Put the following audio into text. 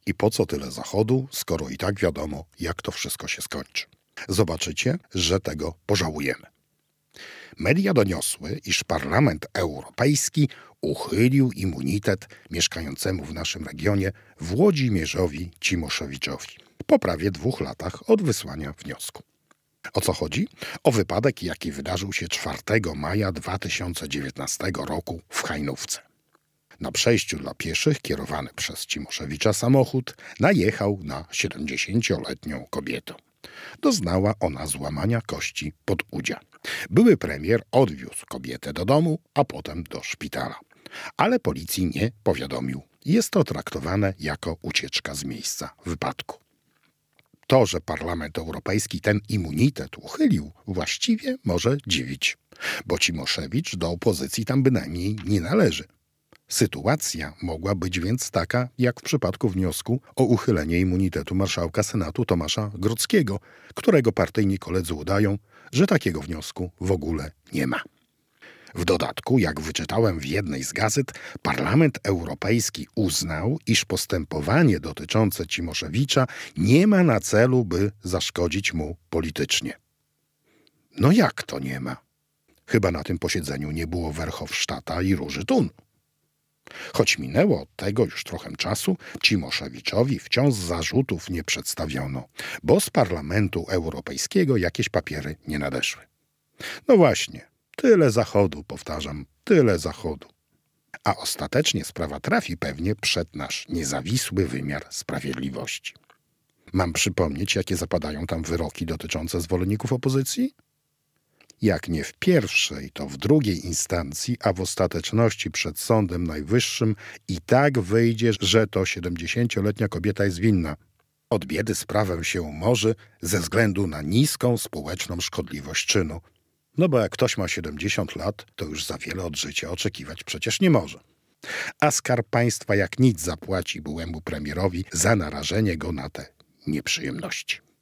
I po co tyle zachodu, skoro i tak wiadomo, jak to wszystko się skończy? Zobaczycie, że tego pożałujemy. Media doniosły, iż Parlament Europejski uchylił immunitet mieszkającemu w naszym regionie Włodzimierzowi Cimoszewiczowi po prawie 2 latach od wysłania wniosku. O co chodzi? O wypadek, jaki wydarzył się 4 maja 2019 roku w Hajnówce. Na przejściu dla pieszych kierowany przez Cimoszewicza samochód najechał na 70-letnią kobietę. Doznała ona złamania kości podudzia. Były premier odwiózł kobietę do domu, a potem do szpitala. Ale policji nie powiadomił. Jest to traktowane jako ucieczka z miejsca wypadku. To, że Parlament Europejski ten immunitet uchylił, właściwie może dziwić, bo Cimoszewicz do opozycji tam bynajmniej nie należy. Sytuacja mogła być więc taka, jak w przypadku wniosku o uchylenie immunitetu marszałka Senatu Tomasza Grodzkiego, którego partyjni koledzy udają, że takiego wniosku w ogóle nie ma. W dodatku, jak wyczytałem w jednej z gazet, Parlament Europejski uznał, iż postępowanie dotyczące Cimoszewicza nie ma na celu, by zaszkodzić mu politycznie. No jak to nie ma? Chyba na tym posiedzeniu nie było Verhofstadta i Róży Thun. Choć minęło od tego już trochę czasu, Cimoszewiczowi wciąż zarzutów nie przedstawiono, bo z Parlamentu Europejskiego jakieś papiery nie nadeszły. No właśnie, tyle zachodu, powtarzam, tyle zachodu. A ostatecznie sprawa trafi pewnie przed nasz niezawisły wymiar sprawiedliwości. Mam przypomnieć, jakie zapadają tam wyroki dotyczące zwolenników opozycji? Jak nie w pierwszej, to w drugiej instancji, a w ostateczności przed Sądem Najwyższym i tak wyjdzie, że to 70-letnia kobieta jest winna. Od biedy sprawę się umorzy ze względu na niską społeczną szkodliwość czynu. No bo jak ktoś ma 70 lat, to już za wiele od życia oczekiwać przecież nie może. A Skarb Państwa jak nic zapłaci byłemu premierowi za narażenie go na te nieprzyjemności.